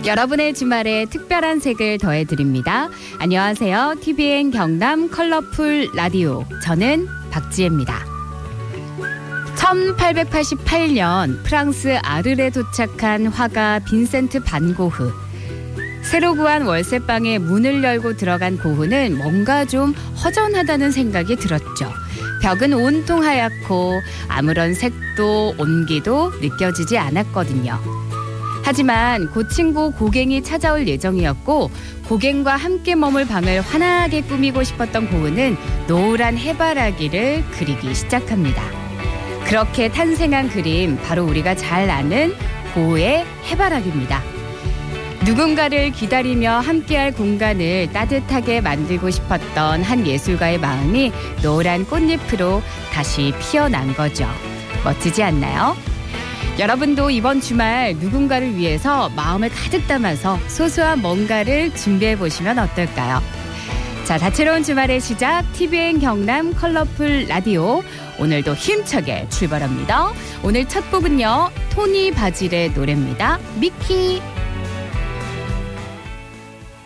여러분의 주말에 특별한 색을 더해드립니다. 안녕하세요. TVN 경남 컬러풀 라디오. 저는 박지혜입니다. 1888년 프랑스 아르레 도착한 화가 빈센트 반 고흐. 새로 구한 월세방에 문을 열고 들어간 고흐는 뭔가 좀 허전하다는 생각이 들었죠. 벽은 온통 하얗고 아무런 색도 온기도 느껴지지 않았거든요. 하지만 그 친구 고갱이 찾아올 예정이었고 고갱과 함께 머물 방을 환하게 꾸미고 싶었던 고흐는 노란 해바라기를 그리기 시작합니다. 그렇게 탄생한 그림, 바로 우리가 잘 아는 고흐의 해바라기입니다. 누군가를 기다리며 함께할 공간을 따뜻하게 만들고 싶었던 한 예술가의 마음이 노란 꽃잎으로 다시 피어난 거죠. 멋지지 않나요? 여러분도 이번 주말 누군가를 위해서 마음을 가득 담아서 소소한 뭔가를 준비해 보시면 어떨까요? 자, 다채로운 주말의 시작 TVN 경남 컬러풀 라디오. 오늘도 힘차게 출발합니다. 오늘 첫 곡은요, 토니 바질의 노래입니다. 미키.